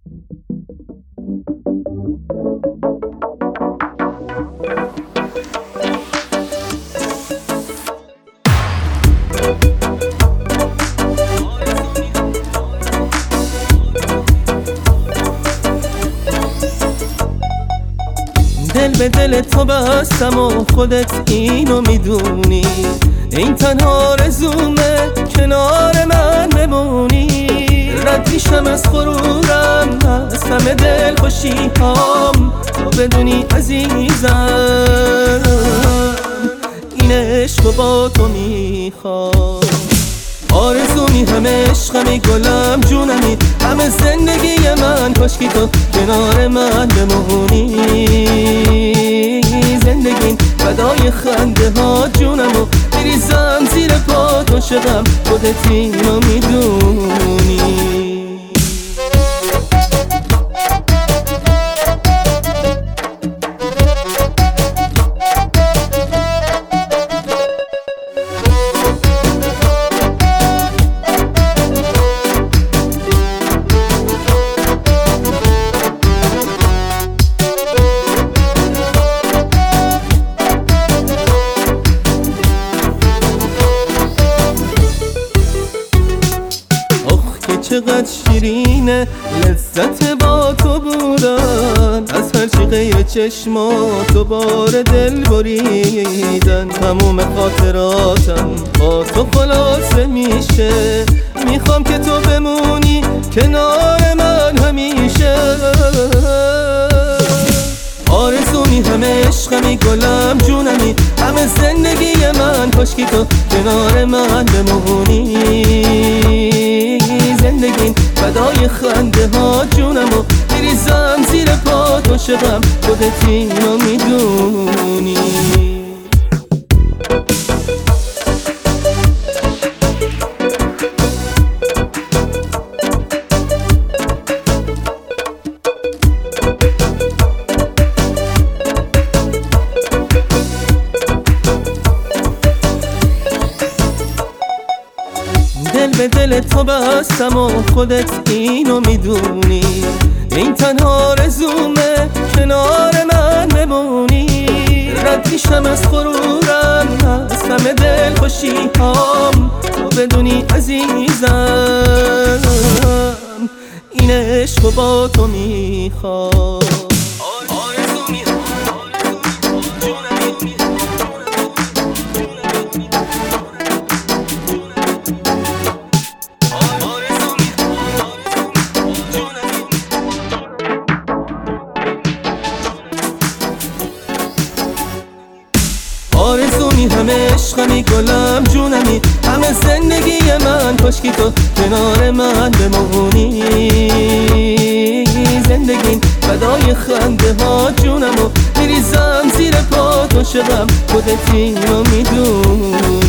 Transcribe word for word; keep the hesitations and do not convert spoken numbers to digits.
دل به دل تو بستم و خودت اینو میدونی، این تنها آرزومه کنار من بمونی. رد میشم از غرورم، از همه دل خوشی هام، تا بدونی عزیزم این عشق با تو میخوام. آرزومی همه عشقمی، گلم جونمی، همه زندگی من، کاشکی تو کنار من بمونی. زندگی فدای خنده ها جونمو میریزم زیر پا تو، شدم خودت اینو میدونی. چقدر شیرینه لذت با تو بودن، از هر چی غیر چشماتو بار دل بریدن. تموم خاطراتم با تو خلاصه میشه، میخوام که تو بمونی کنار من همیشه. آرزومی همه عشقمی، گلم جونمی، همه زندگی من، کاشکی تو کنار من بمونی. زندگی فدای خنده ها جونمو میریزم زیر پا تو، شدم خودت اینو میدونی. دل به دل تو بستم و خودت اینو میدونی، این تنها آرزومه کنار من بمونی. رد میشم از غرورم، از همه دل خوشی هام، تا بدونی عزیزم این عشق با تو میخوام. آرزومی همه عشقمی، گلم جونمی، همه زندگی من، کاشکی تو کنار من بمونی. زندگی فدای خنده ها جونمو میریزم زیر پا تو، شدم خودت اینو میدونی.